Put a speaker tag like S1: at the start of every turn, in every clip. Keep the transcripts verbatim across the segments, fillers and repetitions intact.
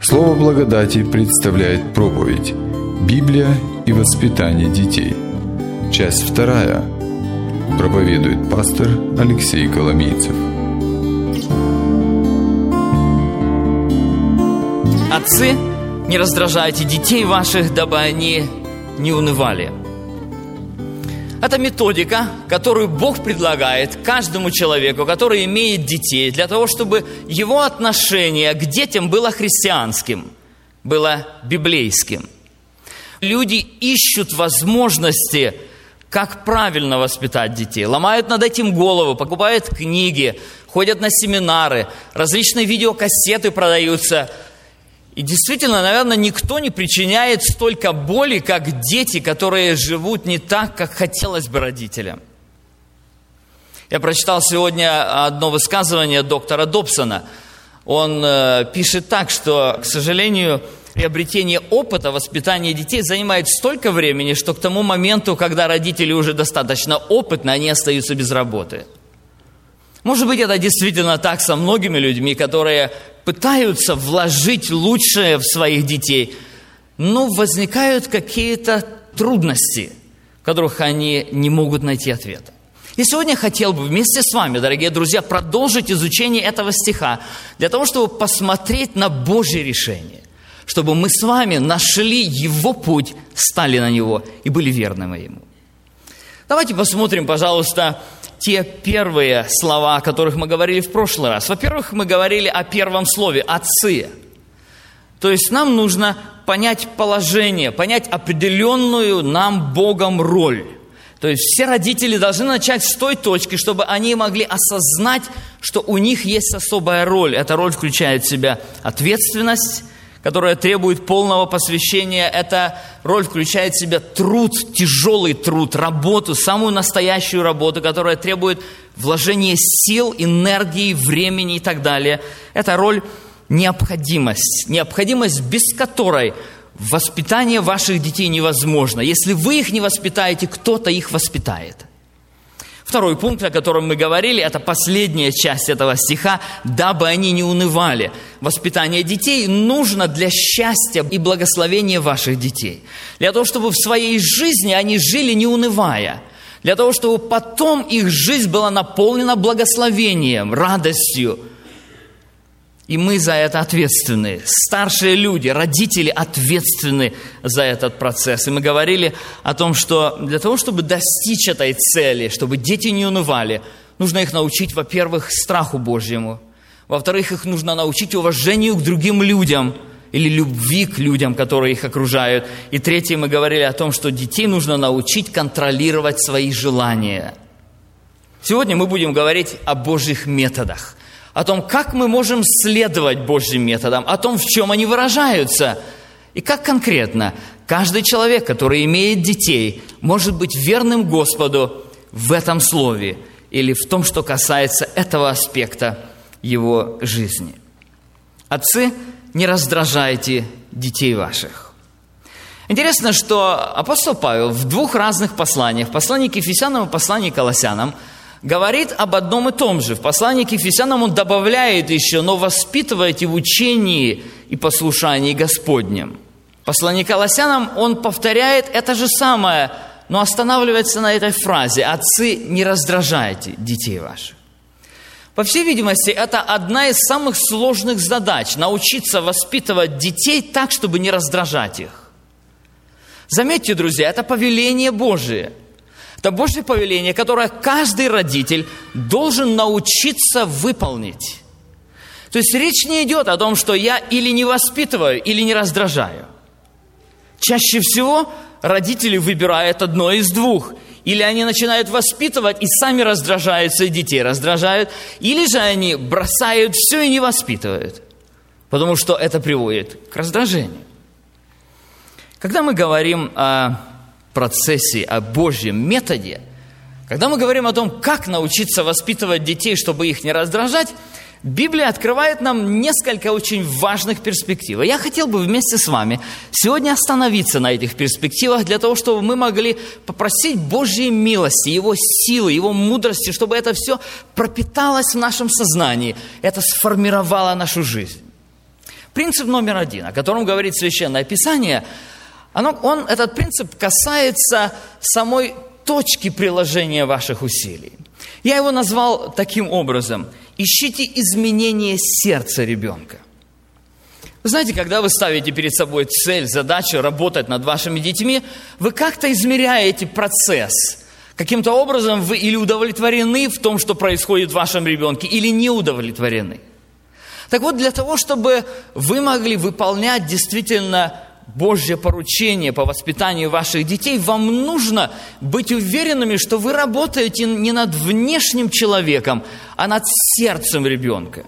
S1: Слово благодати представляет проповедь «Библия и воспитание детей». Часть вторая. Проповедует пастор Алексей Коломийцев.
S2: Отцы, не раздражайте детей ваших, дабы они не унывали. Это методика, которую Бог предлагает каждому человеку, который имеет детей, для того, чтобы его отношение к детям было христианским, было библейским. Люди ищут возможности, как правильно воспитать детей, ломают над этим голову, покупают книги, ходят на семинары, различные видеокассеты продаются. И действительно, наверное, никто не причиняет столько боли, как дети, которые живут не так, как хотелось бы родителям. Я прочитал сегодня одно высказывание доктора Добсона. Он э, пишет так, что, к сожалению, приобретение опыта воспитания детей занимает столько времени, что к тому моменту, когда родители уже достаточно опытны, они остаются без работы. Может быть, это действительно так со многими людьми, которые пытаются вложить лучшее в своих детей, но возникают какие-то трудности, в которых они не могут найти ответа. И сегодня я хотел бы вместе с вами, дорогие друзья, продолжить изучение этого стиха, для того, чтобы посмотреть на Божье решение, чтобы мы с вами нашли Его путь, стали на него и были верными Ему. Давайте посмотрим, пожалуйста, те первые слова, о которых мы говорили в прошлый раз. Во-первых, мы говорили о первом слове «отцы». То есть нам нужно понять положение, понять определенную нам Богом роль. То есть все родители должны начать с той точки, чтобы они могли осознать, что у них есть особая роль. Эта роль включает в себя ответственность, которая требует полного посвящения. Эта роль включает в себя труд, тяжелый труд, работу, самую настоящую работу, которая требует вложения сил, энергии, времени и так далее. Эта роль – необходимость, необходимость, без которой воспитание ваших детей невозможно. Если вы их не воспитаете, кто-то их воспитает. Второй пункт, о котором мы говорили, это последняя часть этого стиха, дабы они не унывали. Воспитание детей нужно для счастья и благословения ваших детей. Для того, чтобы в своей жизни они жили не унывая. Для того, чтобы потом их жизнь была наполнена благословением, радостью. И мы за это ответственны. Старшие люди, родители ответственны за этот процесс. И мы говорили о том, что для того, чтобы достичь этой цели, чтобы дети не унывали, нужно их научить, во-первых, страху Божьему. Во-вторых, их нужно научить уважению к другим людям или любви к людям, которые их окружают. И третье, мы говорили о том, что детей нужно научить контролировать свои желания. Сегодня мы будем говорить о Божьих методах. О том, как мы можем следовать Божьим методам, о том, в чем они выражаются, и как конкретно каждый человек, который имеет детей, может быть верным Господу в этом слове или в том, что касается этого аспекта его жизни. Отцы, не раздражайте детей ваших. Интересно, что апостол Павел в двух разных посланиях, в послании к Ефесянам и послании к Колоссянам, говорит об одном и том же. В послании к Ефесянам он добавляет еще: но воспитывайте в учении и послушании Господнем. В послании к Колоссянам он повторяет это же самое, но останавливается на этой фразе: отцы, не раздражайте детей ваших. По всей видимости, это одна из самых сложных задач – научиться воспитывать детей так, чтобы не раздражать их. Заметьте, друзья, это повеление Божие. Это Божье повеление, которое каждый родитель должен научиться выполнить. То есть речь не идет о том, что я или не воспитываю, или не раздражаю. Чаще всего родители выбирают одно из двух. Или они начинают воспитывать и сами раздражаются, и детей раздражают, или же они бросают все и не воспитывают, потому что это приводит к раздражению. Когда мы говорим о процессе, о Божьем методе, когда мы говорим о том, как научиться воспитывать детей, чтобы их не раздражать, Библия открывает нам несколько очень важных перспектив. И я хотел бы вместе с вами сегодня остановиться на этих перспективах для того, чтобы мы могли попросить Божьей милости, Его силы, Его мудрости, чтобы это все пропиталось в нашем сознании, это сформировало нашу жизнь. Принцип номер один, о котором говорит Священное Писание, оно, он, этот принцип касается самой точки приложения ваших усилий. Я его назвал таким образом: ищите изменение сердца ребенка. Вы знаете, когда вы ставите перед собой цель, задачу работать над вашими детьми, вы как-то измеряете процесс. Каким-то образом вы или удовлетворены в том, что происходит в вашем ребенке, или не удовлетворены. Так вот, для того, чтобы вы могли выполнять действительно Божье поручение по воспитанию ваших детей, вам нужно быть уверенными, что вы работаете не над внешним человеком, а над сердцем ребенка.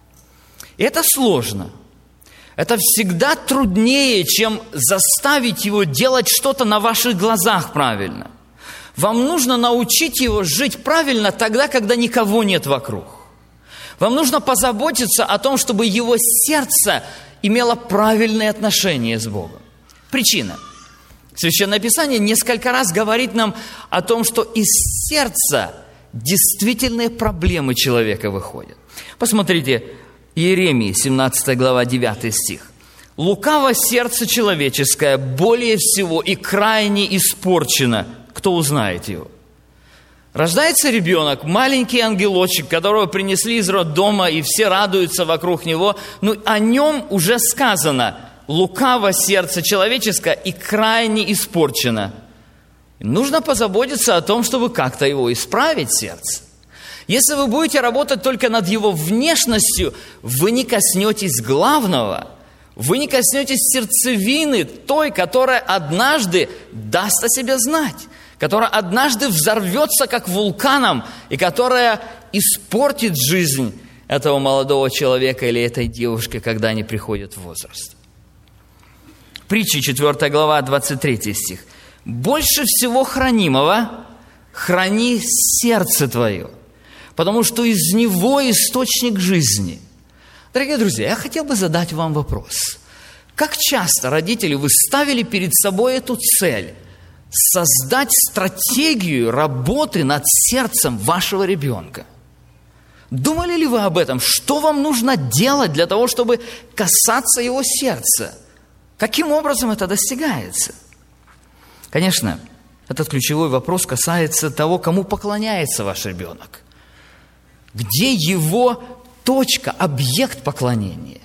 S2: И это сложно. Это всегда труднее, чем заставить его делать что-то на ваших глазах правильно. Вам нужно научить его жить правильно тогда, когда никого нет вокруг. Вам нужно позаботиться о том, чтобы его сердце имело правильные отношения с Богом. Причина. Священное Писание несколько раз говорит нам о том, что из сердца действительные проблемы человека выходят. Посмотрите, Иеремии, семнадцатая глава, девятый стих. «Лукаво сердце человеческое более всего и крайне испорчено. Кто узнает его?» Рождается ребенок, маленький ангелочек, которого принесли из роддома, и все радуются вокруг него. Но о нем уже сказано: лукаво сердце человеческое и крайне испорчено. Нужно позаботиться о том, чтобы как-то его исправить, сердце. Если вы будете работать только над его внешностью, вы не коснетесь главного. Вы не коснетесь сердцевины той, которая однажды даст о себе знать, которая однажды взорвется как вулканом и которая испортит жизнь этого молодого человека или этой девушки, когда они приходят в возраст. Притчи, четвёртая глава, двадцать третий стих. «Больше всего хранимого храни сердце твое, потому что из него источник жизни». Дорогие друзья, я хотел бы задать вам вопрос. Как часто, родители, вы ставили перед собой эту цель – создать стратегию работы над сердцем вашего ребенка? Думали ли вы об этом? Что вам нужно делать для того, чтобы касаться его сердца? Каким образом это достигается? Конечно, этот ключевой вопрос касается того, кому поклоняется ваш ребенок. Где его точка, объект поклонения?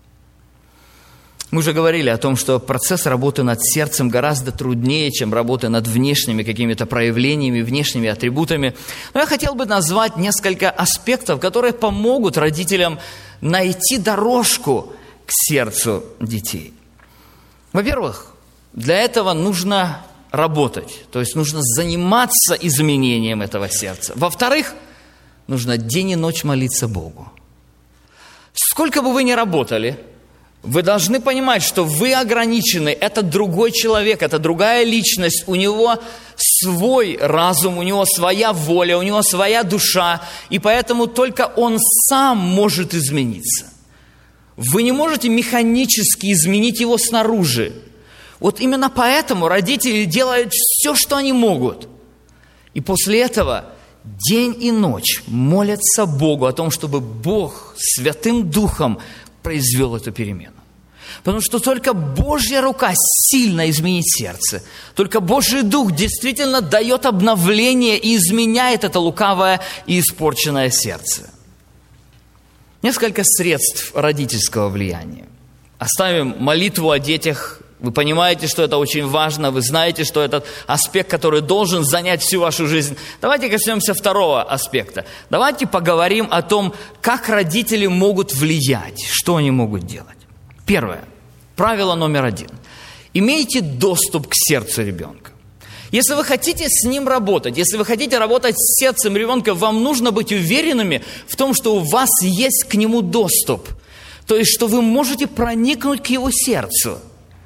S2: Мы уже говорили о том, что процесс работы над сердцем гораздо труднее, чем работа над внешними какими-то проявлениями, внешними атрибутами. Но я хотел бы назвать несколько аспектов, которые помогут родителям найти дорожку к сердцу детей. Во-первых, для этого нужно работать, то есть нужно заниматься изменением этого сердца. Во-вторых, нужно день и ночь молиться Богу. Сколько бы вы ни работали, вы должны понимать, что вы ограничены. Это другой человек, это другая личность. У него свой разум, у него своя воля, у него своя душа. И поэтому только он сам может измениться. Вы не можете механически изменить его снаружи. Вот именно поэтому родители делают все, что они могут. И после этого день и ночь молятся Богу о том, чтобы Бог Святым Духом произвел эту перемену. Потому что только Божья рука сильно изменит сердце. Только Божий Дух действительно дает обновление и изменяет это лукавое и испорченное сердце. Несколько средств родительского влияния. Оставим молитву о детях. Вы понимаете, что это очень важно. Вы знаете, что этот аспект, который должен занять всю вашу жизнь. Давайте коснемся второго аспекта. Давайте поговорим о том, как родители могут влиять, что они могут делать. Первое. Правило номер один. Имейте доступ к сердцу ребенка. Если вы хотите с ним работать, если вы хотите работать с сердцем ребенка, вам нужно быть уверенными в том, что у вас есть к нему доступ. То есть, что вы можете проникнуть к его сердцу.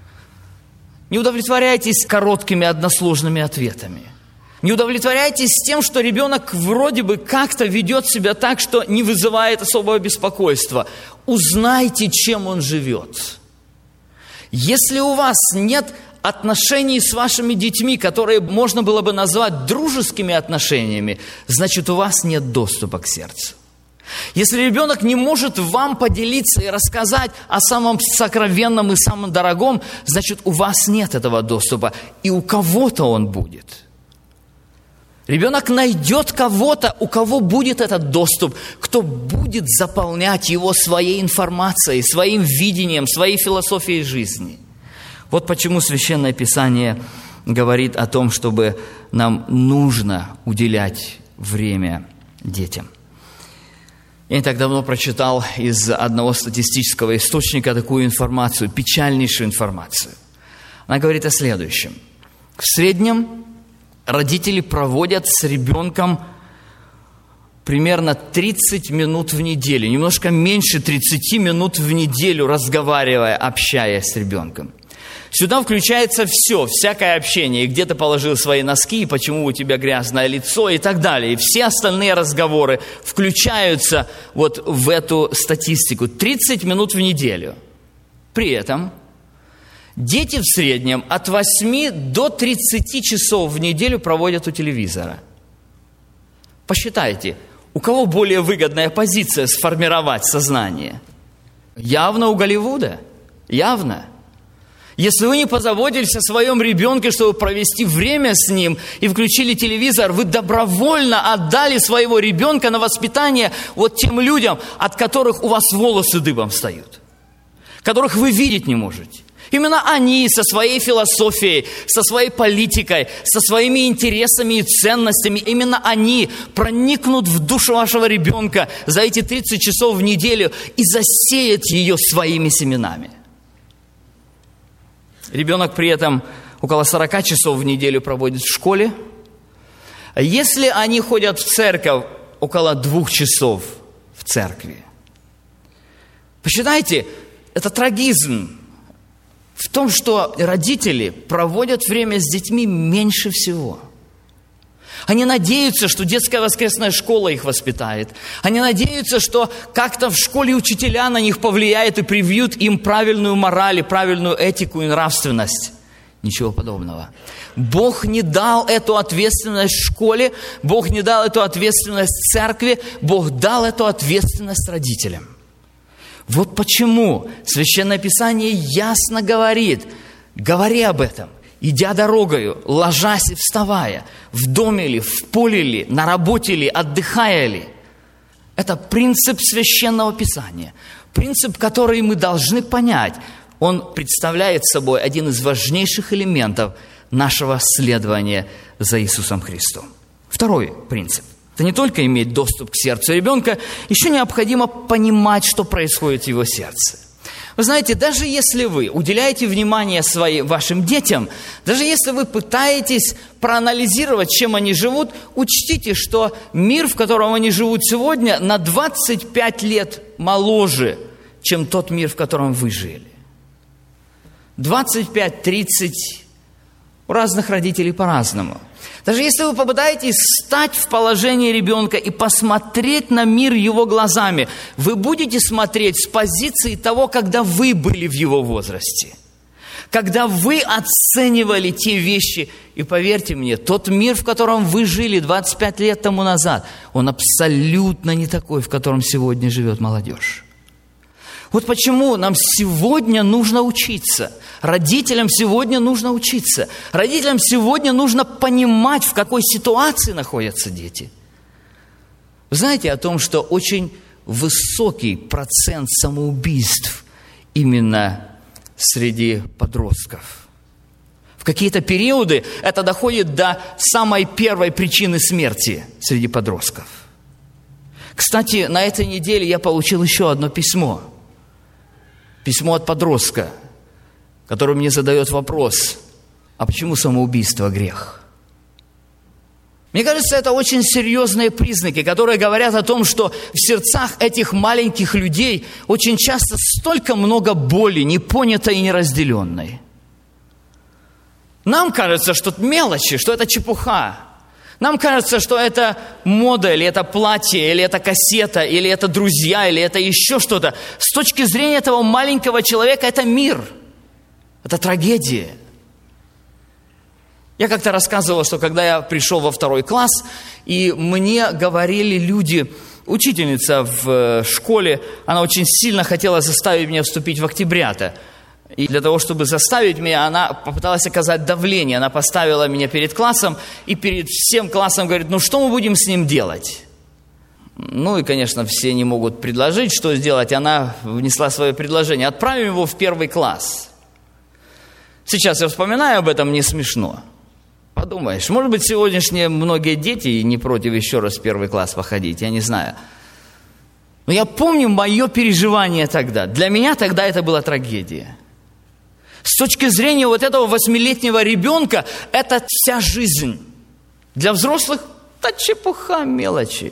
S2: Не удовлетворяйтесь короткими односложными ответами. Не удовлетворяйтесь тем, что ребенок вроде бы как-то ведет себя так, что не вызывает особого беспокойства. Узнайте, чем он живет. Если у вас нет отношений с вашими детьми, которые можно было бы назвать дружескими отношениями, значит, у вас нет доступа к сердцу. Если ребенок не может вам поделиться и рассказать о самом сокровенном и самом дорогом, значит, у вас нет этого доступа, и у кого-то он будет. Ребенок найдет кого-то, у кого будет этот доступ, кто будет заполнять его своей информацией, своим видением, своей философией жизни. Вот почему Священное Писание говорит о том, чтобы нам нужно уделять время детям. Я не так давно прочитал из одного статистического источника такую информацию, печальнейшую информацию. Она говорит о следующем. В среднем родители проводят с ребенком примерно тридцать минут в неделю, немножко меньше тридцати минут в неделю, разговаривая, общаясь с ребенком. Сюда включается все, всякое общение. Где ты положил свои носки, почему у тебя грязное лицо и так далее. И все остальные разговоры включаются вот в эту статистику. тридцать минут в неделю. При этом дети в среднем от восьми до тридцати часов в неделю проводят у телевизора. Посчитайте, у кого более выгодная позиция сформировать сознание? Явно у Голливуда. Явно. Если вы не позаботились о своем ребенке, чтобы провести время с ним, и включили телевизор, вы добровольно отдали своего ребенка на воспитание вот тем людям, от которых у вас волосы дыбом встают, которых вы видеть не можете. Именно они со своей философией, со своей политикой, со своими интересами и ценностями, именно они проникнут в душу вашего ребенка за эти тридцать часов в неделю и засеют ее своими семенами. Ребенок при этом около сорока часов в неделю проводит в школе. Если они ходят в церковь, около двух часов в церкви. Посчитайте, это трагизм в том, что родители проводят время с детьми меньше всего. Они надеются, что детская воскресная школа их воспитает. Они надеются, что как-то в школе учителя на них повлияют и привьют им правильную мораль, и правильную этику и нравственность. Ничего подобного. Бог не дал эту ответственность в школе, Бог не дал эту ответственность в церкви, Бог дал эту ответственность родителям. Вот почему Священное Писание ясно говорит, говори об этом. Идя дорогою, ложась и вставая, в доме ли, в поле ли, на работе ли, отдыхая ли. Это принцип Священного Писания. Принцип, который мы должны понять. Он представляет собой один из важнейших элементов нашего следования за Иисусом Христом. Второй принцип. Это не только иметь доступ к сердцу ребенка, еще необходимо понимать, что происходит в его сердце. Вы знаете, даже если вы уделяете внимание своим, вашим детям, даже если вы пытаетесь проанализировать, чем они живут, учтите, что мир, в котором они живут сегодня, на двадцать пять лет моложе, чем тот мир, в котором вы жили. двадцать пять - тридцать у разных родителей по-разному. Даже если вы попытаетесь встать в положение ребенка и посмотреть на мир его глазами, вы будете смотреть с позиции того, когда вы были в его возрасте. Когда вы оценивали те вещи. И поверьте мне, тот мир, в котором вы жили двадцать пять лет тому назад, он абсолютно не такой, в котором сегодня живет молодежь. Вот почему нам сегодня нужно учиться. Родителям сегодня нужно учиться. Родителям сегодня нужно понимать, в какой ситуации находятся дети. Вы знаете о том, что очень высокий процент самоубийств именно среди подростков. В какие-то периоды это доходит до самой первой причины смерти среди подростков. Кстати, на этой неделе я получил еще одно письмо. Письмо от подростка, который мне задает вопрос, а почему самоубийство грех? Мне кажется, это очень серьезные признаки, которые говорят о том, что в сердцах этих маленьких людей очень часто столько много боли, непонятой и неразделенной. Нам кажется, что это мелочи, что это чепуха. Нам кажется, что это мода, или это платье, или это кассета, или это друзья, или это еще что-то. С точки зрения этого маленького человека это мир. Это трагедия. Я как-то рассказывал, что когда я пришел во второй класс, и мне говорили люди, Учительница в школе, она очень сильно хотела заставить меня вступить в октябрята. И для того, чтобы заставить меня, она попыталась оказать давление. Она поставила меня перед классом и перед всем классом говорит: ну что мы будем с ним делать? Ну и, конечно, все не могут предложить, что сделать. Она внесла свое предложение: отправим его в первый класс. Сейчас я вспоминаю об этом, не смешно. Подумаешь, может быть, сегодняшние многие дети не против еще раз в первый класс походить, я не знаю. Но я помню мое переживание тогда. Для меня тогда это была трагедия. С точки зрения вот этого восьмилетнего ребенка, это вся жизнь. Для взрослых – да чепуха, мелочи.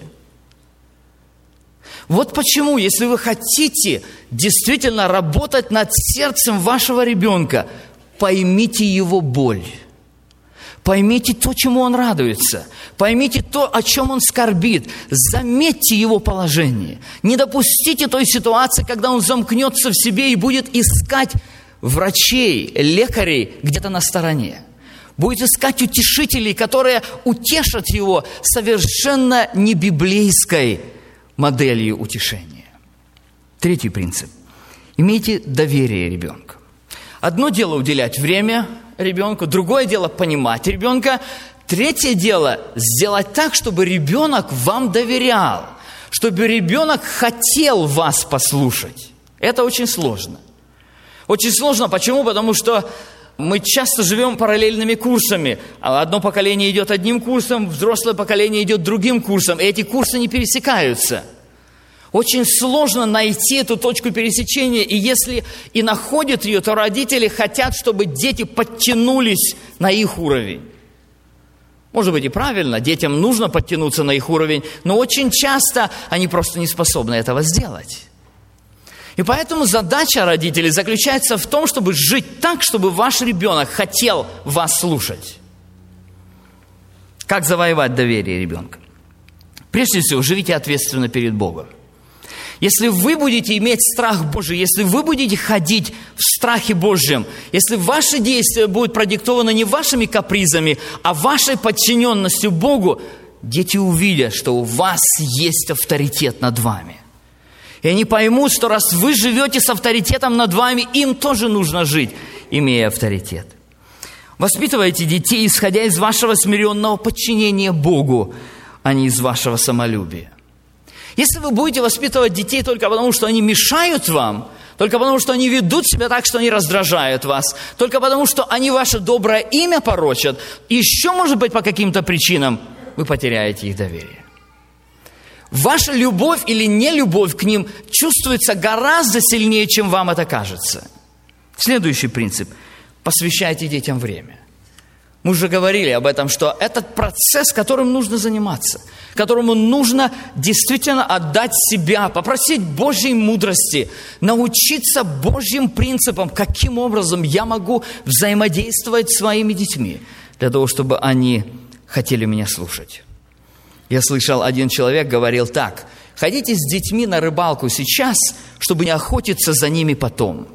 S2: Вот почему, если вы хотите действительно работать над сердцем вашего ребенка, поймите его боль. Поймите то, чему он радуется. Поймите то, о чем он скорбит. Заметьте его положение. Не допустите той ситуации, когда он замкнется в себе и будет искать врачей, лекарей где-то на стороне. Будет искать утешителей, которые утешат его совершенно не библейской моделью утешения. Третий принцип. Имейте доверие ребенку. Одно дело уделять время ребенку, другое дело понимать ребенка, третье дело сделать так, чтобы ребенок вам доверял, чтобы ребенок хотел вас послушать. Это очень сложно. Очень сложно. Почему? Потому что мы часто живем параллельными курсами. Одно поколение идет одним курсом, взрослое поколение идет другим курсом, и эти курсы не пересекаются. Очень сложно найти эту точку пересечения, и если и находят ее, то родители хотят, чтобы дети подтянулись на их уровень. Может быть и правильно, детям нужно подтянуться на их уровень, но очень часто они просто не способны этого сделать. И поэтому задача родителей заключается в том, чтобы жить так, чтобы ваш ребенок хотел вас слушать. Как завоевать доверие ребенка? Прежде всего, живите ответственно перед Богом. Если вы будете иметь страх Божий, если вы будете ходить в страхе Божьем, если ваши действия будут продиктованы не вашими капризами, а вашей подчиненностью Богу, дети увидят, что у вас есть авторитет над вами. И они поймут, что раз вы живете с авторитетом над вами, им тоже нужно жить, имея авторитет. Воспитывайте детей, исходя из вашего смиренного подчинения Богу, а не из вашего самолюбия. Если вы будете воспитывать детей только потому, что они мешают вам, только потому, что они ведут себя так, что они раздражают вас, только потому, что они ваше доброе имя порочат, еще, может быть, по каким-то причинам, вы потеряете их доверие. Ваша любовь или нелюбовь к ним чувствуется гораздо сильнее, чем вам это кажется. Следующий принцип. Посвящайте детям время. Мы уже говорили об этом, что этот процесс, которым нужно заниматься, которому нужно действительно отдать себя, попросить Божьей мудрости, научиться Божьим принципам, каким образом я могу взаимодействовать с своими детьми, для того, чтобы они хотели меня слушать. Я слышал, один человек говорил так: ходите с детьми на рыбалку сейчас, чтобы не охотиться за ними потом.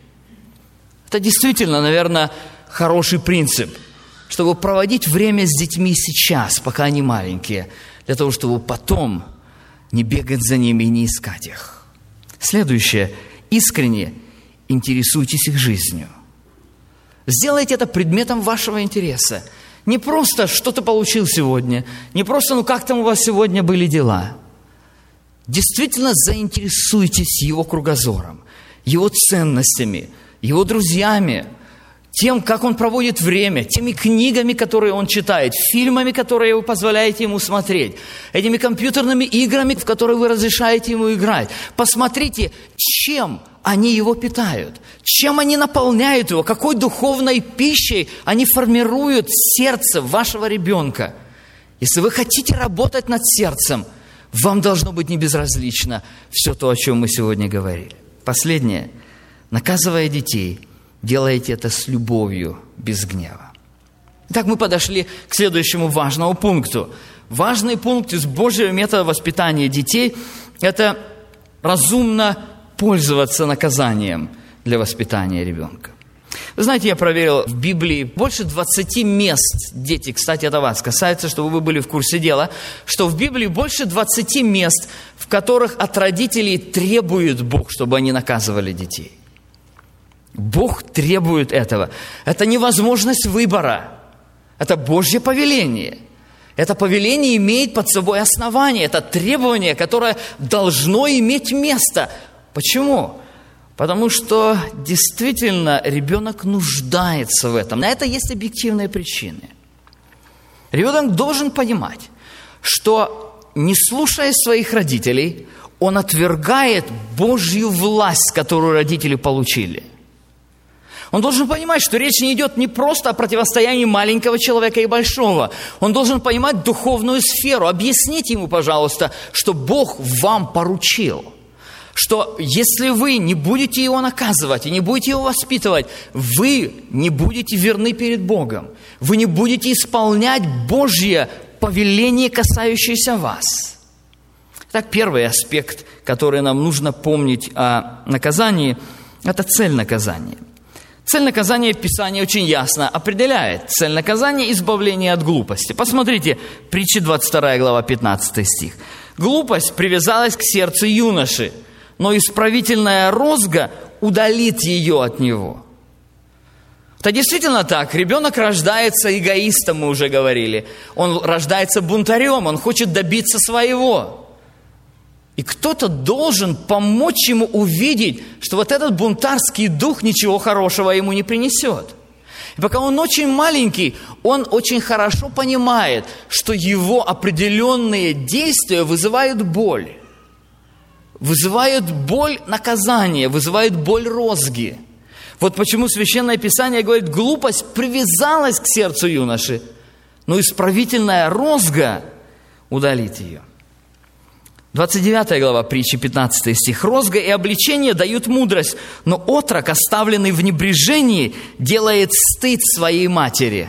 S2: Это действительно, наверное, хороший принцип, чтобы проводить время с детьми сейчас, пока они маленькие, для того, чтобы потом не бегать за ними и не искать их. Следующее. Искренне интересуйтесь их жизнью. Сделайте это предметом вашего интереса. Не просто, что ты получил сегодня, не просто, ну как там у вас сегодня были дела. Действительно заинтересуйтесь его кругозором, его ценностями, его друзьями, тем, как он проводит время, теми книгами, которые он читает, фильмами, которые вы позволяете ему смотреть, этими компьютерными играми, в которые вы разрешаете ему играть. Посмотрите, чем они его питают, чем они наполняют его, какой духовной пищей они формируют сердце вашего ребенка. Если вы хотите работать над сердцем, вам должно быть не безразлично все то, о чем мы сегодня говорили. Последнее. Наказывая детей, делайте это с любовью, без гнева. Итак, мы подошли к следующему важному пункту. Важный пункт из Божьего метода воспитания детей – это разумно пользоваться наказанием для воспитания ребенка. Вы знаете, я проверил в Библии больше двадцати мест, дети, кстати, это вас касается, чтобы вы были в курсе дела, что в Библии больше двадцати мест, в которых от родителей требует Бог, чтобы они наказывали детей. Бог требует этого. Это невозможность выбора. Это Божье повеление. Это повеление имеет под собой основание. Это требование, которое должно иметь место. Почему? Потому что действительно ребенок нуждается в этом. На это есть объективные причины. Ребенок должен понимать, что, не слушая своих родителей, он отвергает Божью власть, которую родители получили. Он должен понимать, что речь не идет не просто о противостоянии маленького человека и большого. Он должен понимать духовную сферу. Объясните ему, пожалуйста, что Бог вам поручил. Что если вы не будете его наказывать и не будете его воспитывать, вы не будете верны перед Богом. Вы не будете исполнять Божье повеление, касающееся вас. Так, первый аспект, который нам нужно помнить о наказании, это цель наказания. Цель наказания Писание очень ясно определяет. Цель наказания – избавление от глупости. Посмотрите, Притчи двадцать вторая глава, пятнадцатый стих. «Глупость привязалась к сердцу юноши, но исправительная розга удалит ее от него». Это действительно так. Ребенок рождается эгоистом, мы уже говорили. Он рождается бунтарем, он хочет добиться своего. И кто-то должен помочь ему увидеть, что вот этот бунтарский дух ничего хорошего ему не принесет. И пока он очень маленький, он очень хорошо понимает, что его определенные действия вызывают боль. Вызывают боль наказания, вызывают боль розги. Вот почему Священное Писание говорит, глупость привязалась к сердцу юноши, но исправительная розга удалит ее. двадцать девятая глава Притчи, пятнадцатый стих. «Розга и обличение дают мудрость, но отрок, оставленный в небрежении, делает стыд своей матери».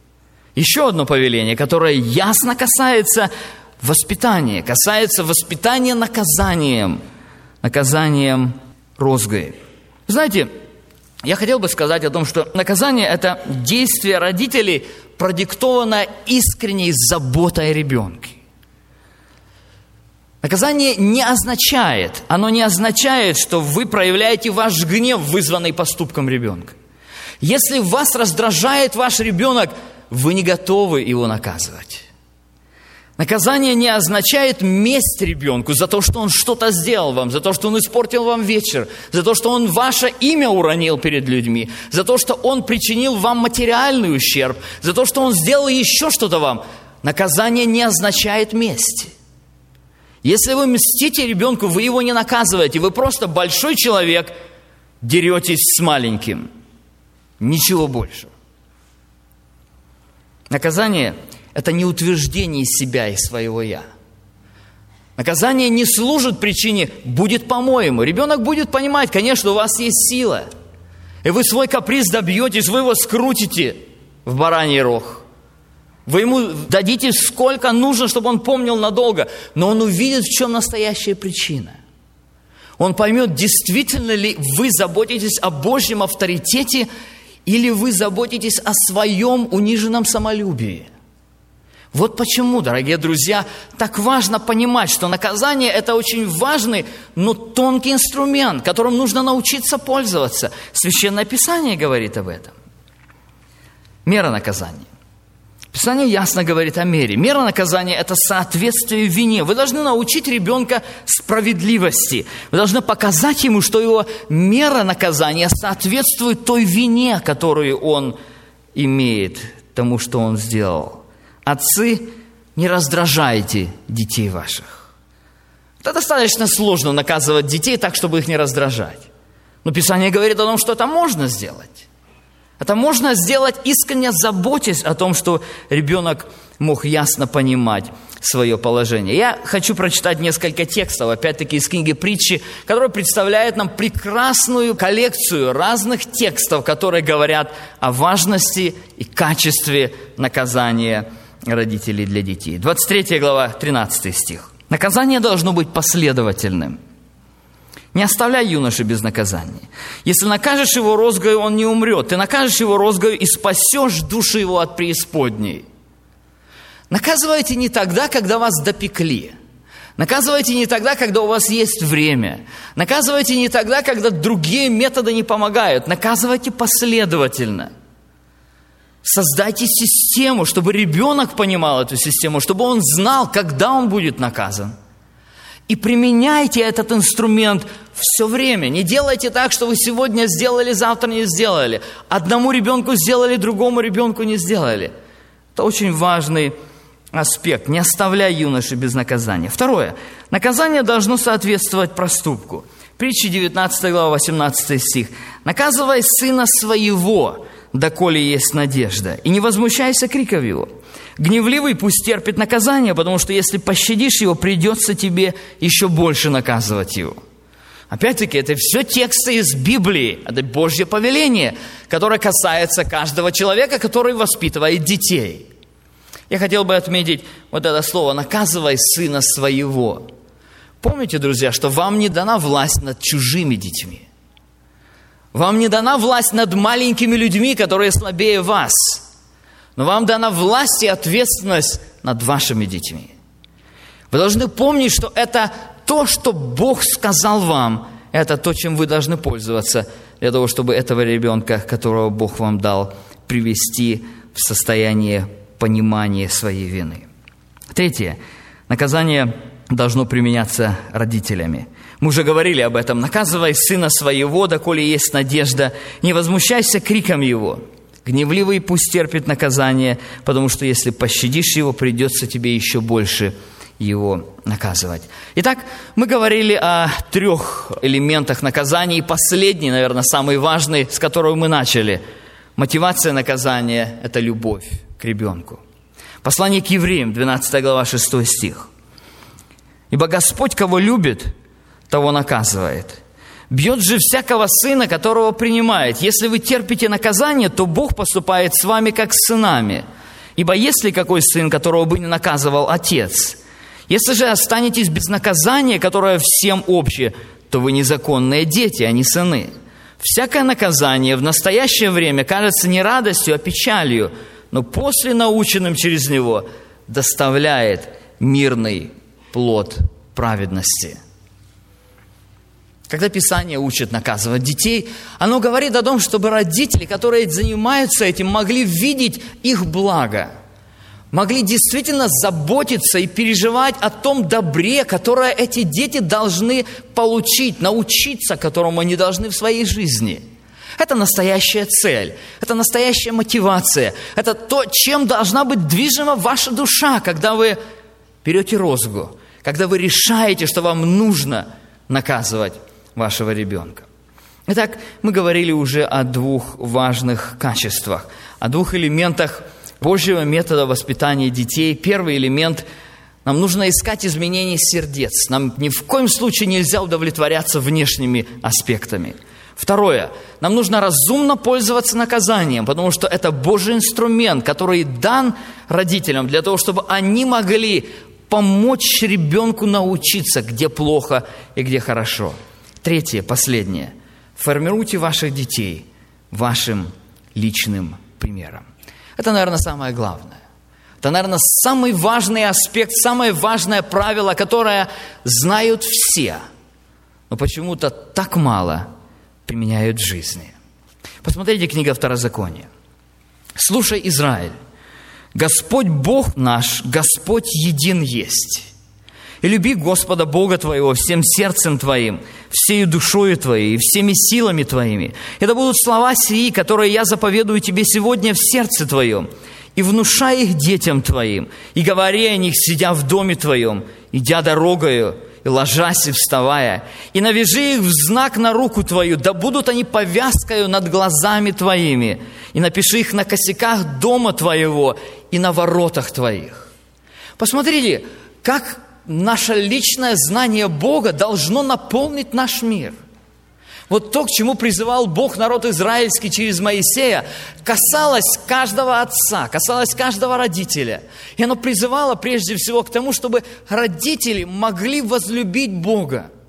S2: Еще одно повеление, которое ясно касается воспитания, касается воспитания наказанием, наказанием розгой. Знаете, я хотел бы сказать о том, что наказание – это действие родителей, продиктованное искренней заботой о ребенке. Наказание не означает, оно не означает, что вы проявляете ваш гнев, вызванный поступком ребенка. Если вас раздражает ваш ребенок, вы не готовы его наказывать. Наказание не означает месть ребенку за то, что он что-то сделал вам, за то, что он испортил вам вечер, за то, что он ваше имя уронил перед людьми, за то, что он причинил вам материальный ущерб, за то, что он сделал еще что-то вам. Наказание не означает месть. Если вы мстите ребенку, вы его не наказываете, вы просто большой человек, деретесь с маленьким. Ничего больше. Наказание – это не утверждение себя и своего «я». Наказание не служит причине «будет по-моему». Ребенок будет понимать, конечно, у вас есть сила, и вы свой каприз добьетесь, вы его скрутите в бараний рог. Вы ему дадите сколько нужно, чтобы он помнил надолго, но он увидит, в чем настоящая причина. Он поймет, действительно ли вы заботитесь о Божьем авторитете или вы заботитесь о своем униженном самолюбии. Вот почему, дорогие друзья, так важно понимать, что наказание – это очень важный, но тонкий инструмент, которым нужно научиться пользоваться. Священное Писание говорит об этом. Мера наказания. Писание ясно говорит о мере. Мера наказания – это соответствие вине. Вы должны научить ребенка справедливости. Вы должны показать ему, что его мера наказания соответствует той вине, которую он имеет, тому, что он сделал. Отцы, не раздражайте детей ваших. Это достаточно сложно наказывать детей так, чтобы их не раздражать. Но Писание говорит о том, что это можно сделать. Это можно сделать, искренне заботясь о том, что ребенок мог ясно понимать свое положение. Я хочу прочитать несколько текстов, опять-таки из книги «Притчи», которая представляет нам прекрасную коллекцию разных текстов, которые говорят о важности и качестве наказания родителей для детей. двадцать третья глава, тринадцатый стих. «Наказание должно быть последовательным. Не оставляй юношу без наказания. Если накажешь его розгою, он не умрет. Ты накажешь его розгою и спасешь душу его от преисподней. Наказывайте не тогда, когда вас допекли. Наказывайте не тогда, когда у вас есть время. Наказывайте не тогда, когда другие методы не помогают. Наказывайте последовательно. Создайте систему, чтобы ребенок понимал эту систему, чтобы он знал, когда он будет наказан. И применяйте этот инструмент все время. Не делайте так, что вы сегодня сделали, завтра не сделали. Одному ребенку сделали, другому ребенку не сделали. Это очень важный аспект. Не оставляй юноши без наказания. Второе. Наказание должно соответствовать проступку. Притча девятнадцатая глава, восемнадцатый стих. «Наказывай сына своего, доколе есть надежда, и не возмущайся криков его. Гневливый пусть терпит наказание, потому что если пощадишь его, придется тебе еще больше наказывать его». Опять-таки, это все тексты из Библии, это Божье повеление, которое касается каждого человека, который воспитывает детей. Я хотел бы отметить вот это слово «наказывай сына своего». Помните, друзья, что вам не дана власть над чужими детьми. Вам не дана власть над маленькими людьми, которые слабее вас. Но вам дана власть и ответственность над вашими детьми. Вы должны помнить, что это то, что Бог сказал вам, это то, чем вы должны пользоваться, для того, чтобы этого ребенка, которого Бог вам дал, привести в состояние понимания своей вины. Третье. Наказание должно применяться родителями. Мы уже говорили об этом. «Наказывай сына своего, доколе есть надежда, не возмущайся криком его. Гневливый пусть терпит наказание, потому что если пощадишь его, придется тебе еще больше его наказывать». Итак, мы говорили о трех элементах наказания. И последний, наверное, самый важный, с которого мы начали. Мотивация наказания – это любовь к ребенку. Послание к евреям, двенадцатая глава, шестой стих. «Ибо Господь, кого любит, того наказывает. Бьет же всякого сына, которого принимает. Если вы терпите наказание, то Бог поступает с вами, как с сынами. Ибо есть ли какой сын, которого бы не наказывал отец? Если же останетесь без наказания, которое всем общее, то вы незаконные дети, а не сыны. Всякое наказание в настоящее время кажется не радостью, а печалью, но после наученным через него доставляет мирный плод праведности». Когда Писание учит наказывать детей, оно говорит о том, чтобы родители, которые занимаются этим, могли видеть их благо, могли действительно заботиться и переживать о том добре, которое эти дети должны получить, научиться, которому они должны в своей жизни. Это настоящая цель, это настоящая мотивация, это то, чем должна быть движима ваша душа, когда вы берете розгу, когда вы решаете, что вам нужно наказывать вашего ребенка. Итак, мы говорили уже о двух важных качествах, о двух элементах Божьего метода воспитания детей. Первый элемент – нам нужно искать изменения сердец. Нам ни в коем случае нельзя удовлетворяться внешними аспектами. Второе – нам нужно разумно пользоваться наказанием, потому что это Божий инструмент, который дан родителям для того, чтобы они могли помочь ребенку научиться, где плохо и где хорошо. Третье, последнее. Формируйте ваших детей вашим личным примером. Это, наверное, самое главное. Это, наверное, самый важный аспект, самое важное правило, которое знают все, но почему-то так мало применяют в жизни. Посмотрите книга Второзакония. «Слушай, Израиль, Господь Бог наш, Господь един есть. И люби Господа Бога твоего всем сердцем твоим, всею душою твоей и всеми силами твоими. Это будут слова сии, которые я заповедую тебе сегодня в сердце твоем, и внушай их детям твоим, и говори о них, сидя в доме твоем, идя дорогою, и ложась и вставая, и навяжи их в знак на руку твою, да будут они повязкою над глазами твоими, и напиши их на косяках дома твоего и на воротах твоих». Посмотрите, как наше личное знание Бога должно наполнить наш мир. Вот то, к чему призывал Бог народ израильский через Моисея, касалось каждого отца, касалось каждого родителя. И оно призывало прежде всего к тому, чтобы родители могли возлюбить Бога,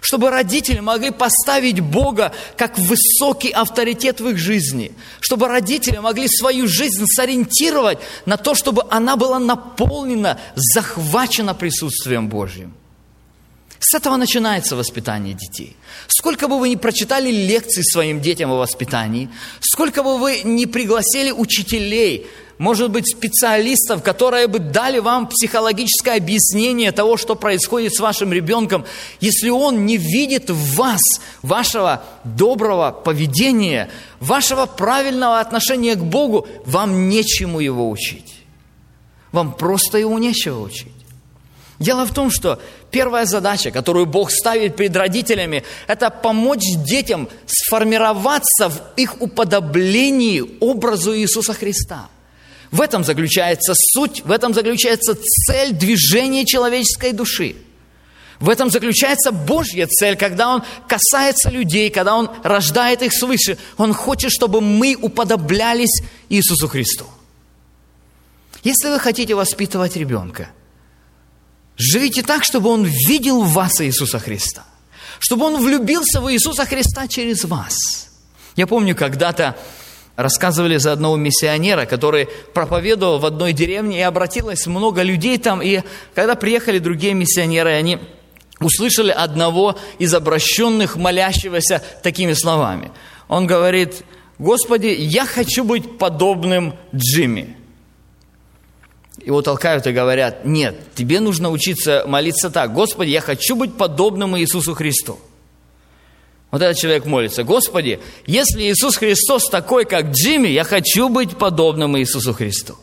S2: Чтобы родители могли поставить Бога как высокий авторитет в их жизни. Чтобы родители могли свою жизнь сориентировать на то, чтобы она была наполнена, захвачена присутствием Божьим. С этого начинается воспитание детей. Сколько бы вы ни прочитали лекций своим детям о воспитании, сколько бы вы ни пригласили учителей, может быть, специалистов, которые бы дали вам психологическое объяснение того, что происходит с вашим ребенком, если он не видит в вас вашего доброго поведения, вашего правильного отношения к Богу, вам нечему его учить. Вам просто его нечего учить. Дело в том, что первая задача, которую Бог ставит перед родителями, это помочь детям сформироваться в их уподоблении образу Иисуса Христа. В этом заключается суть, в этом заключается цель движения человеческой души. В этом заключается Божья цель, когда Он касается людей, когда Он рождает их свыше. Он хочет, чтобы мы уподоблялись Иисусу Христу. Если вы хотите воспитывать ребенка, живите так, чтобы он видел в вас Иисуса Христа. Чтобы он влюбился в Иисуса Христа через вас. Я помню, когда-то рассказывали за одного миссионера, который проповедовал в одной деревне, и обратилось много людей там. И когда приехали другие миссионеры, они услышали одного из обращенных, молящегося такими словами. Он говорит: «Господи, я хочу быть подобным Джимми». Его толкают и говорят: нет, тебе нужно учиться молиться так: Господи, я хочу быть подобным Иисусу Христу. Вот этот человек молится: Господи, если Иисус Христос такой, как Джимми, я хочу быть подобным Иисусу Христу.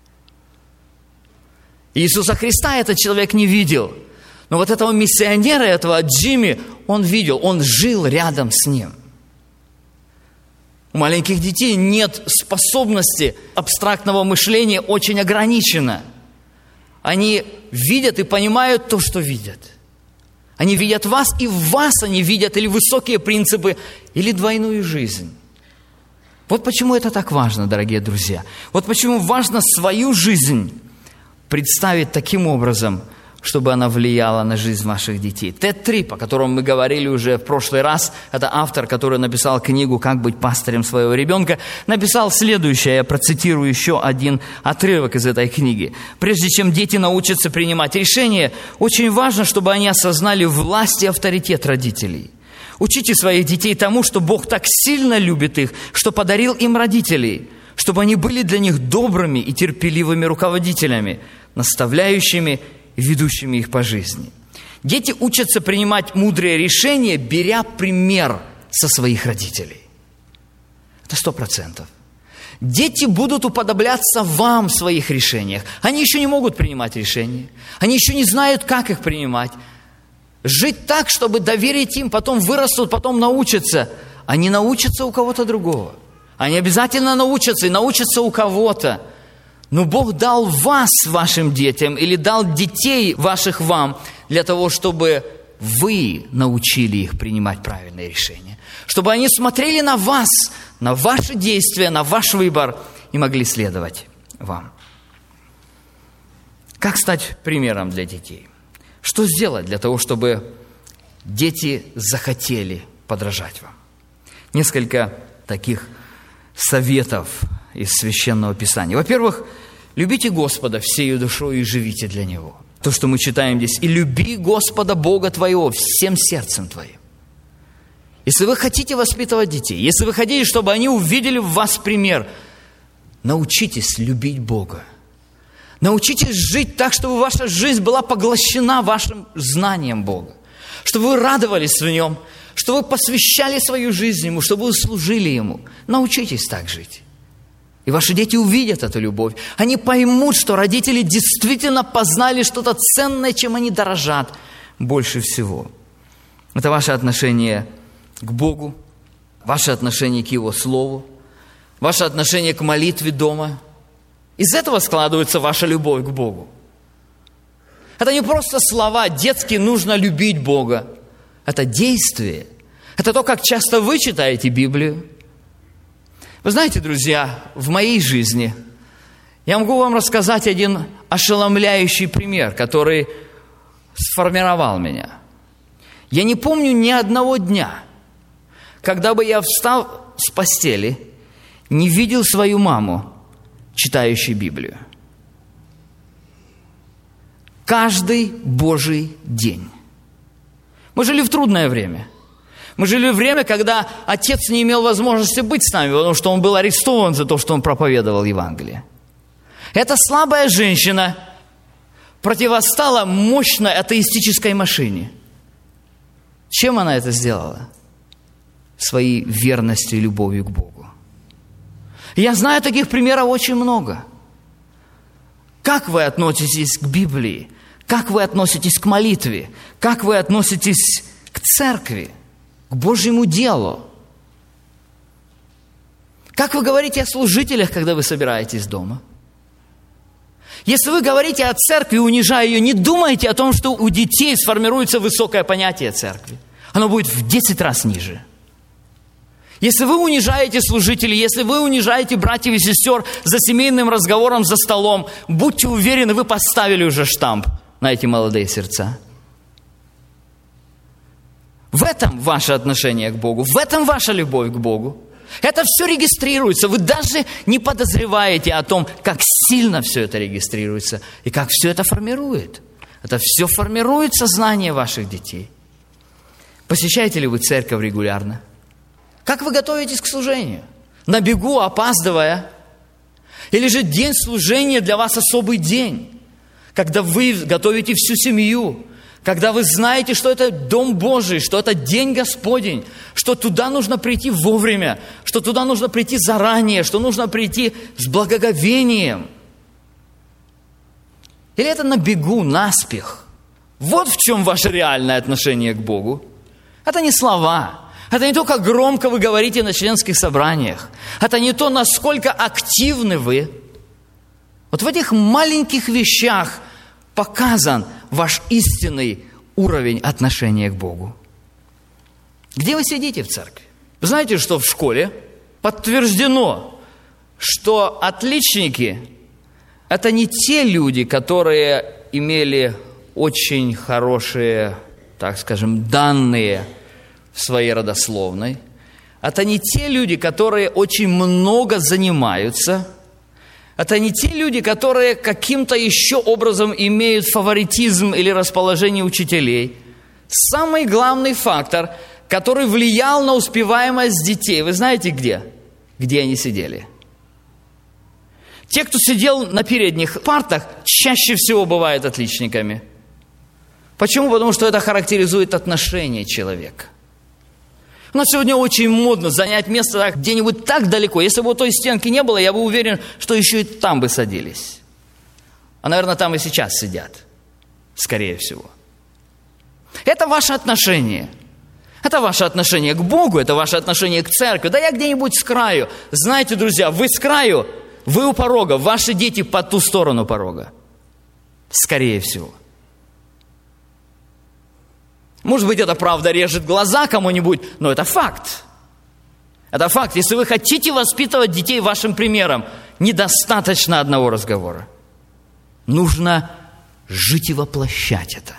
S2: Иисуса Христа этот человек не видел, но вот этого миссионера, этого Джимми, он видел, он жил рядом с ним. У маленьких детей нет способности абстрактного мышления, очень ограничена. Они видят и понимают то, что видят. Они видят вас, и в вас они видят или высокие принципы, или двойную жизнь. Вот почему это так важно, дорогие друзья. Вот почему важно свою жизнь представить таким образом, чтобы она влияла на жизнь ваших детей. Тед Трип, о котором мы говорили уже в прошлый раз, это автор, который написал книгу «Как быть пастырем своего ребенка», написал следующее, я процитирую еще один отрывок из этой книги. «Прежде чем дети научатся принимать решения, очень важно, чтобы они осознали власть и авторитет родителей. Учите своих детей тому, что Бог так сильно любит их, что подарил им родителей, чтобы они были для них добрыми и терпеливыми руководителями, наставляющими ведущими их по жизни. Дети учатся принимать мудрые решения, беря пример со своих родителей. Это сто процентов. Дети будут уподобляться вам в своих решениях. Они еще не могут принимать решения. Они еще не знают, как их принимать. Жить так, чтобы доверить им, потом вырастут, потом научатся. Они научатся у кого-то другого. Они обязательно научатся и научатся у кого-то. Но Бог дал вас вашим детям или дал детей ваших вам для того, чтобы вы научили их принимать правильные решения. Чтобы они смотрели на вас, на ваши действия, на ваш выбор и могли следовать вам. Как стать примером для детей? Что сделать для того, чтобы дети захотели подражать вам? Несколько таких советов из Священного Писания. Во-первых, любите Господа всею душой и живите для Него. То, что мы читаем здесь. «И люби Господа Бога твоего всем сердцем твоим». Если вы хотите воспитывать детей, если вы хотите, чтобы они увидели в вас пример, научитесь любить Бога. Научитесь жить так, чтобы ваша жизнь была поглощена вашим знанием Бога. Чтобы вы радовались в Нем, чтобы вы посвящали свою жизнь Ему, чтобы вы служили Ему. Научитесь так жить. И ваши дети увидят эту любовь. Они поймут, что родители действительно познали что-то ценное, чем они дорожат больше всего. Это ваше отношение к Богу, ваше отношение к Его Слову, ваше отношение к молитве дома. Из этого складывается ваша любовь к Богу. Это не просто слова, детские, нужно любить Бога. Это действие. Это то, как часто вы читаете Библию. Вы знаете, друзья, в моей жизни я могу вам рассказать один ошеломляющий пример, который сформировал меня. Я не помню ни одного дня, когда бы я, встав с постели, не видел свою маму, читающей Библию. Каждый Божий день. Мы жили в трудное время. Мы жили в время, когда отец не имел возможности быть с нами, потому что он был арестован за то, что он проповедовал Евангелие. Эта слабая женщина противостала мощной атеистической машине. Чем она это сделала? Своей верностью и любовью к Богу. Я знаю таких примеров очень много. Как вы относитесь к Библии? Как вы относитесь к молитве? Как вы относитесь к церкви, к Божьему делу? Как вы говорите о служителях, когда вы собираетесь дома? Если вы говорите о церкви, унижая ее, не думайте о том, что у детей сформируется высокое понятие церкви. Оно будет в десять раз ниже. Если вы унижаете служителей, если вы унижаете братьев и сестер за семейным разговором за столом, будьте уверены, вы поставили уже штамп на эти молодые сердца. В этом ваше отношение к Богу, в этом ваша любовь к Богу. Это все регистрируется. Вы даже не подозреваете о том, как сильно все это регистрируется и как все это формирует. Это все формирует сознание ваших детей. Посещаете ли вы церковь регулярно? Как вы готовитесь к служению? На бегу, опаздывая? Или же день служения для вас особый день, когда вы готовите всю семью, когда вы знаете, что это Дом Божий, что это День Господень, что туда нужно прийти вовремя, что туда нужно прийти заранее, что нужно прийти с благоговением? Или это на бегу, наспех? Вот в чем ваше реальное отношение к Богу. Это не слова. Это не то, как громко вы говорите на членских собраниях. Это не то, насколько активны вы. Вот в этих маленьких вещах показан ваш истинный уровень отношения к Богу. Где вы сидите в церкви? Вы знаете, что в школе подтверждено, что отличники – это не те люди, которые имели очень хорошие, так скажем, данные в своей родословной. Это не те люди, которые очень много занимаются. Это не те люди, которые каким-то еще образом имеют фаворитизм или расположение учителей. Самый главный фактор, который влиял на успеваемость детей, вы знаете где? Где они сидели? Те, кто сидел на передних партах, чаще всего бывают отличниками. Почему? Потому что это характеризует отношение человека. У нас сегодня очень модно занять место где-нибудь так далеко. Если бы у той стенки не было, я бы уверен, что еще и там бы садились. А, наверное, там и сейчас сидят. Скорее всего. Это ваше отношение. Это ваше отношение к Богу, это ваше отношение к церкви. Да я где-нибудь с краю. Знаете, друзья, вы с краю, вы у порога, ваши дети по ту сторону порога. Скорее всего. Может быть, это правда режет глаза кому-нибудь, но это факт. Это факт. Если вы хотите воспитывать детей вашим примером, недостаточно одного разговора. Нужно жить и воплощать это.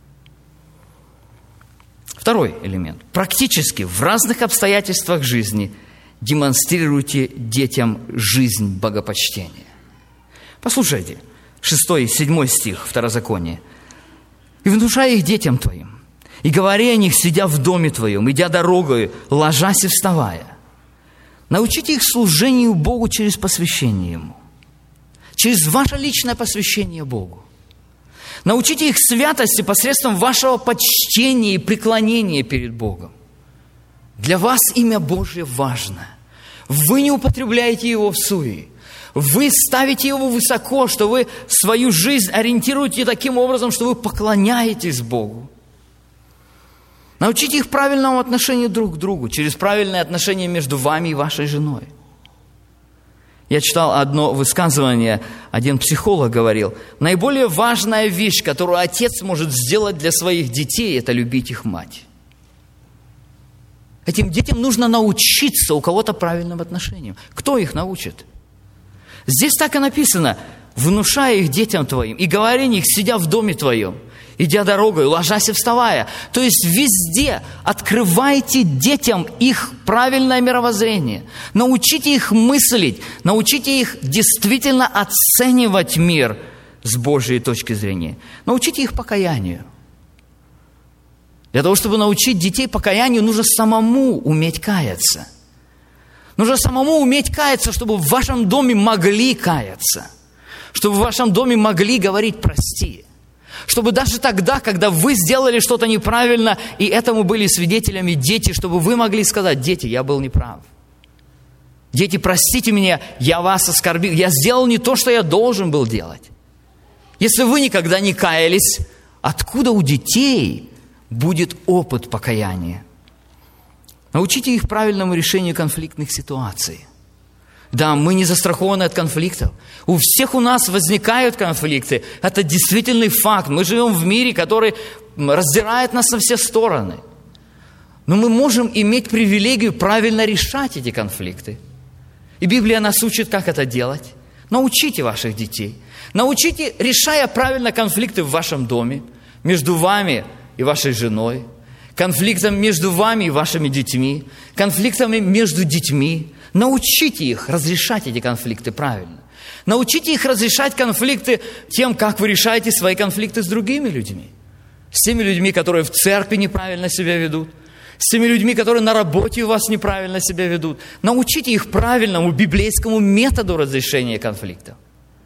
S2: Второй элемент. Практически в разных обстоятельствах жизни демонстрируйте детям жизнь богопочтения. Послушайте, шестой и седьмой стих Второзакония. «И внушай их детям твоим, и говори о них, сидя в доме твоем, идя дорогою, ложась и вставая. Научите их служению Богу через посвящение Ему, через ваше личное посвящение Богу. Научите их святости посредством вашего почтения и преклонения перед Богом. Для вас имя Божье важно. Вы не употребляете его в суе. Вы ставите его высоко, что вы свою жизнь ориентируете таким образом, что вы поклоняетесь Богу. Научите их правильному отношению друг к другу, через правильное отношение между вами и вашей женой. Я читал одно высказывание, один психолог говорил, наиболее важная вещь, которую отец может сделать для своих детей, это любить их мать. Этим детям нужно научиться у кого-то правильным отношениям. Кто их научит? Здесь так и написано, внушай их детям твоим, и говори о них, сидя в доме твоем, идя дорогой, ложась и вставая. То есть везде открывайте детям их правильное мировоззрение. Научите их мыслить, научите их действительно оценивать мир с Божьей точки зрения. Научите их покаянию. Для того, чтобы научить детей покаянию, нужно самому уметь каяться. Нужно самому уметь каяться, чтобы в вашем доме могли каяться. Чтобы в вашем доме могли говорить «прости». Чтобы даже тогда, когда вы сделали что-то неправильно, и этому были свидетелями дети, чтобы вы могли сказать: «Дети, я был неправ. Дети, простите меня, я вас оскорбил. Я сделал не то, что я должен был делать». Если вы никогда не каялись, откуда у детей будет опыт покаяния? Научите их правильному решению конфликтных ситуаций. Да, мы не застрахованы от конфликтов. У всех у нас возникают конфликты. Это действительный факт. Мы живем в мире, который раздирает нас на все стороны. Но мы можем иметь привилегию правильно решать эти конфликты. И Библия нас учит, как это делать. Научите ваших детей. Научите, решая правильно конфликты в вашем доме, между вами и вашей женой, конфликтом между вами и вашими детьми, конфликтами между детьми. Научите их разрешать эти конфликты правильно. Научите их разрешать конфликты тем, как вы решаете свои конфликты с другими людьми. С теми людьми, которые в церкви неправильно себя ведут. С теми людьми, которые на работе у вас неправильно себя ведут. Научите их правильному библейскому методу разрешения конфликтов.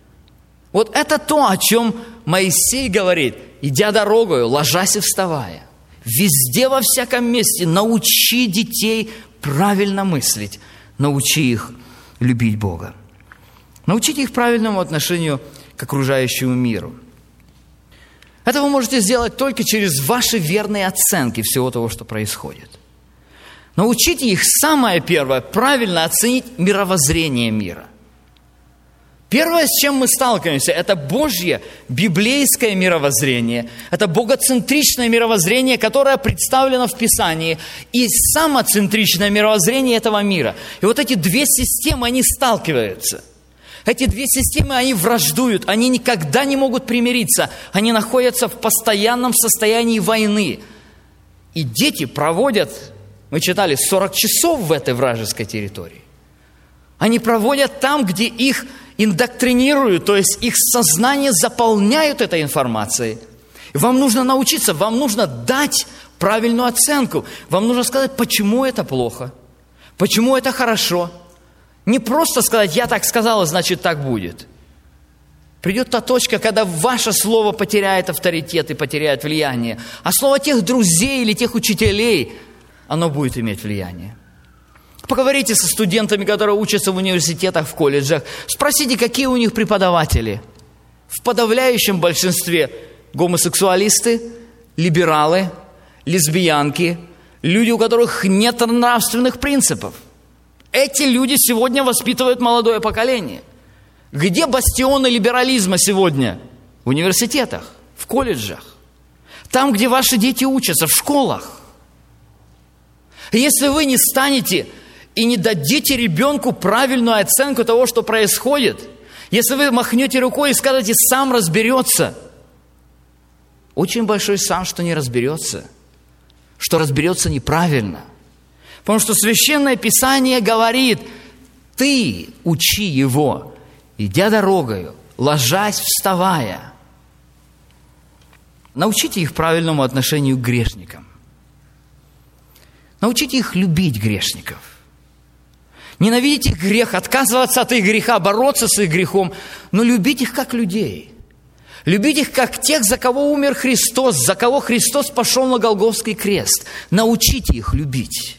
S2: Вот это то, о чем Моисей говорит, идя дорогою, ложась и вставая. Везде, во всяком месте научи детей правильно мыслить. Научи их любить Бога. Научите их правильному отношению к окружающему миру. Это вы можете сделать только через ваши верные оценки всего того, что происходит. Научите их, самое первое, правильно оценить мировоззрение мира. Первое, с чем мы сталкиваемся, это Божье библейское мировоззрение. Это богоцентричное мировоззрение, которое представлено в Писании. И самоцентричное мировоззрение этого мира. И вот эти две системы, они сталкиваются. Эти две системы, они враждуют. Они никогда не могут примириться. Они находятся в постоянном состоянии войны. И дети проводят, мы читали, сорок часов в этой вражеской территории. Они проводят там, где их индоктринируют, то есть их сознание заполняют этой информацией. И вам нужно научиться, вам нужно дать правильную оценку. Вам нужно сказать, почему это плохо, почему это хорошо. Не просто сказать, я так сказала, значит так будет. Придет та точка, когда ваше слово потеряет авторитет и потеряет влияние. А слово тех друзей или тех учителей, оно будет иметь влияние. Поговорите со студентами, которые учатся в университетах, в колледжах. Спросите, какие у них преподаватели. В подавляющем большинстве гомосексуалисты, либералы, лесбиянки, люди, у которых нет нравственных принципов. Эти люди сегодня воспитывают молодое поколение. Где бастионы либерализма сегодня? В университетах, в колледжах. Там, где ваши дети учатся, в школах. Если вы не станете и не дадите ребенку правильную оценку того, что происходит, если вы махнете рукой и скажете, сам разберется, очень большой шанс, что не разберется, что разберется неправильно. Потому что Священное Писание говорит, ты учи его, идя дорогою, ложась, вставая. Научите их правильному отношению к грешникам. Научите их любить грешников. Ненавидеть их грех, отказываться от их греха, бороться с их грехом, но любить их как людей. Любить их как тех, за кого умер Христос, за кого Христос пошел на Голгофский крест. Научите их любить.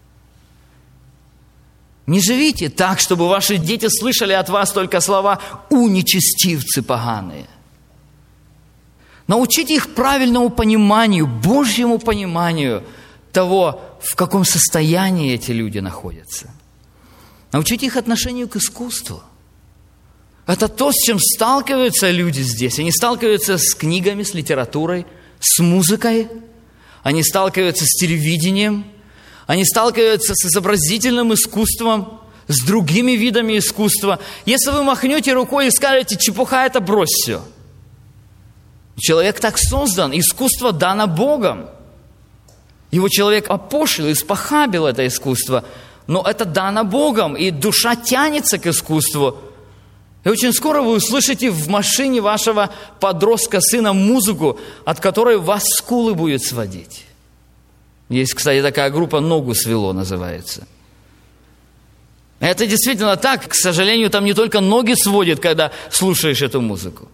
S2: Не живите так, чтобы ваши дети слышали от вас только слова «у нечестивцы поганые». Научите их правильному пониманию, Божьему пониманию того, в каком состоянии эти люди находятся. Научите их отношению к искусству. Это то, с чем сталкиваются люди здесь. Они сталкиваются с книгами, с литературой, с музыкой. Они сталкиваются с телевидением. Они сталкиваются с изобразительным искусством, с другими видами искусства. Если вы махнете рукой и скажете, чепуха, это брось все. Человек так создан, искусство дано Богом. Его человек опошлил, испохабил это искусство, но это дано Богом, и душа тянется к искусству. И очень скоро вы услышите в машине вашего подростка, сына, музыку, от которой вас скулы будет сводить. Есть, кстати, такая группа «Ногу свело» называется. Это действительно так. К сожалению, там не только ноги сводит, когда слушаешь эту музыку.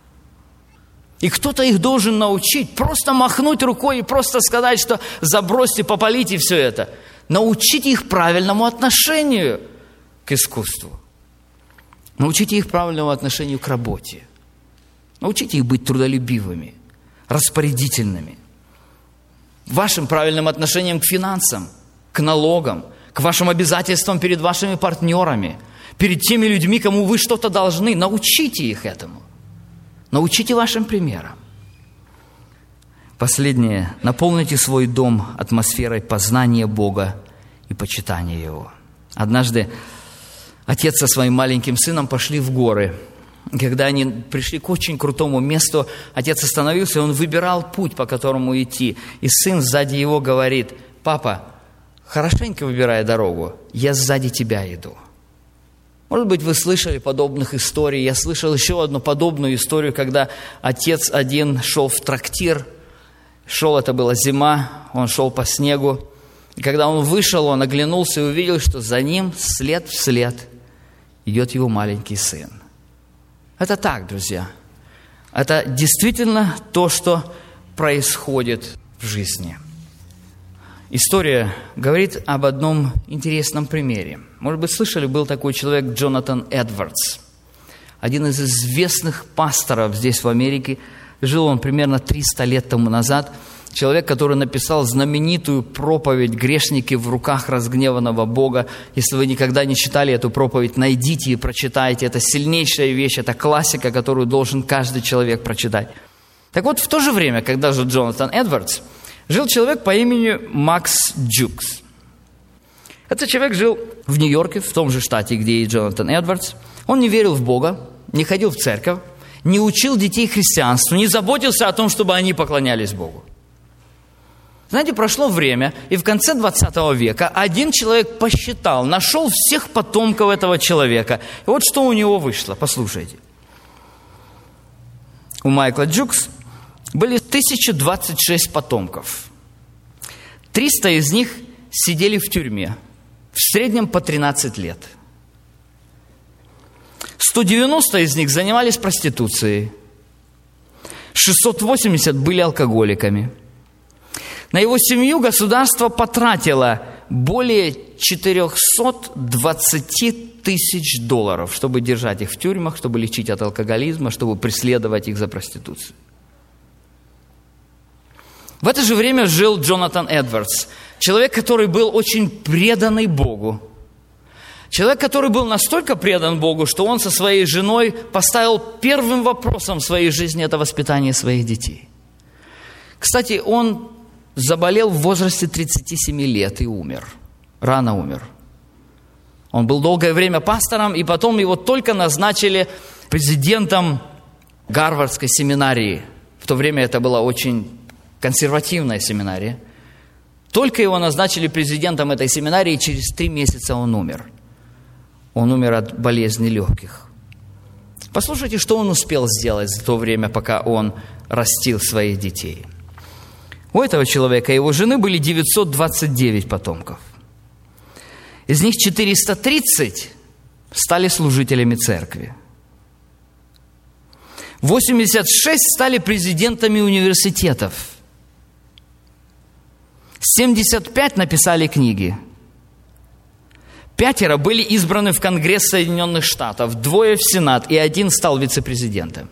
S2: И кто-то их должен научить. Просто махнуть рукой и просто сказать, что забросьте, попалите все это. Научите их правильному отношению к искусству. Научите их правильному отношению к работе. Научите их быть трудолюбивыми, распорядительными. Вашим правильным отношением к финансам, к налогам, к вашим обязательствам перед вашими партнерами, перед теми людьми, кому вы что-то должны. Научите их этому. Научите вашим примерам. Последнее. Наполните свой дом атмосферой познания Бога и почитания Его. Однажды отец со своим маленьким сыном пошли в горы. Когда они пришли к очень крутому месту, отец остановился, и он выбирал путь, по которому идти. И сын сзади его говорит: «Папа, хорошенько выбирай дорогу, я сзади тебя иду». Может быть, вы слышали подобных историй. Я слышал еще одну подобную историю, когда отец один шел в трактир. Шел, это была зима, он шел по снегу. И когда он вышел, он оглянулся и увидел, что за ним след в след идет его маленький сын. Это так, друзья. Это действительно то, что происходит в жизни. История говорит об одном интересном примере. Может быть, слышали, был такой человек Джонатан Эдвардс. Один из известных пасторов здесь, в Америке. Жил он примерно триста лет тому назад. Человек, который написал знаменитую проповедь «Грешники в руках разгневанного Бога». Если вы никогда не читали эту проповедь, найдите и прочитайте. Это сильнейшая вещь, это классика, которую должен каждый человек прочитать. Так вот, в то же время, когда жил Джонатан Эдвардс, жил человек по имени Макс Джукс. Этот человек жил в Нью-Йорке, в том же штате, где и Джонатан Эдвардс. Он не верил в Бога, не ходил в церковь, не учил детей христианству, не заботился о том, чтобы они поклонялись Богу. Знаете, прошло время, и в конце двадцатого века один человек посчитал, нашел всех потомков этого человека. И вот что у него вышло, послушайте. У Майкла Джукс были тысяча двадцать шесть потомков. триста из них сидели в тюрьме, в среднем по тринадцать лет. сто девяносто из них занимались проституцией. шестьсот восемьдесят были алкоголиками. На его семью государство потратило более четыреста двадцать тысяч долларов, чтобы держать их в тюрьмах, чтобы лечить от алкоголизма, чтобы преследовать их за проституцию. В это же время жил Джонатан Эдвардс, человек, который был очень преданный Богу. Человек, который был настолько предан Богу, что он со своей женой поставил первым вопросом в своей жизни это воспитание своих детей. Кстати, он заболел в возрасте тридцати семи лет и умер. Рано умер. Он был долгое время пастором, и потом его только назначили президентом Гарвардской семинарии. В то время это была очень консервативная семинария. Только его назначили президентом этой семинарии, и через три месяца он умер. Он умер от болезни легких. Послушайте, что он успел сделать за то время, пока он растил своих детей. У этого человека и его жены были девятьсот двадцать девять потомков. Из них четыреста тридцать стали служителями церкви. восемьдесят шесть стали президентами университетов. семьдесят пять написали книги. Пятеро были избраны в Конгресс Соединенных Штатов, двое в Сенат, и один стал вице-президентом.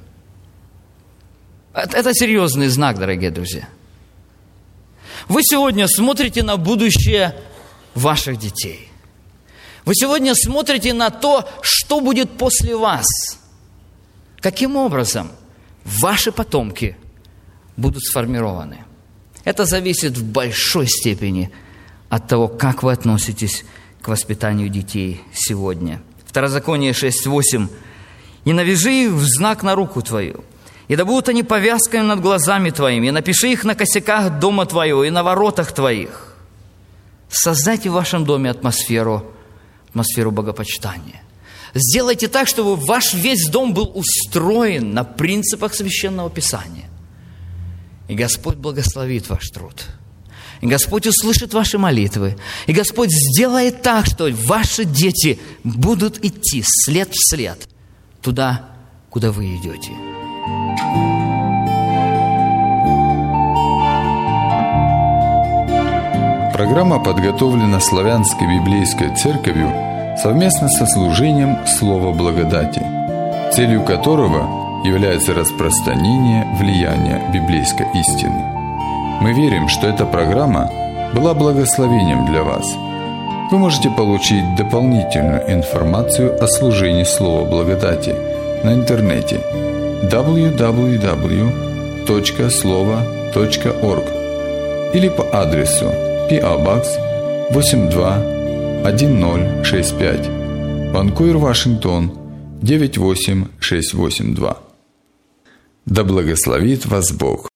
S2: Это серьезный знак, дорогие друзья. Вы сегодня смотрите на будущее ваших детей. Вы сегодня смотрите на то, что будет после вас. Каким образом ваши потомки будут сформированы. Это зависит в большой степени от того, как вы относитесь к воспитанию детей сегодня. Второзаконие шесть восемь. «И навяжи их в знак на руку твою, И да будут они повязками над глазами твоими, и напиши их на косяках дома твоего и на воротах твоих. Создайте в вашем доме атмосферу, атмосферу богопочитания. Сделайте так, чтобы ваш весь дом был устроен на принципах Священного Писания. И Господь благословит ваш труд. И Господь услышит ваши молитвы. И Господь сделает так, что ваши дети будут идти след в след туда, куда вы идете.
S1: Программа подготовлена Славянской библейской церковью совместно со служением Слова Благодати, целью которого является распространение влияния библейской истины. Мы верим, что эта программа была благословением для вас. Вы можете получить дополнительную информацию о служении Слова Благодати на интернете дабл ю дабл ю дабл ю точка слова точка орг или по адресу пи о Box восемь два один ноль шесть пять, Ванкувер, Вашингтон девять восемь шесть восемь два. Да благословит вас Бог!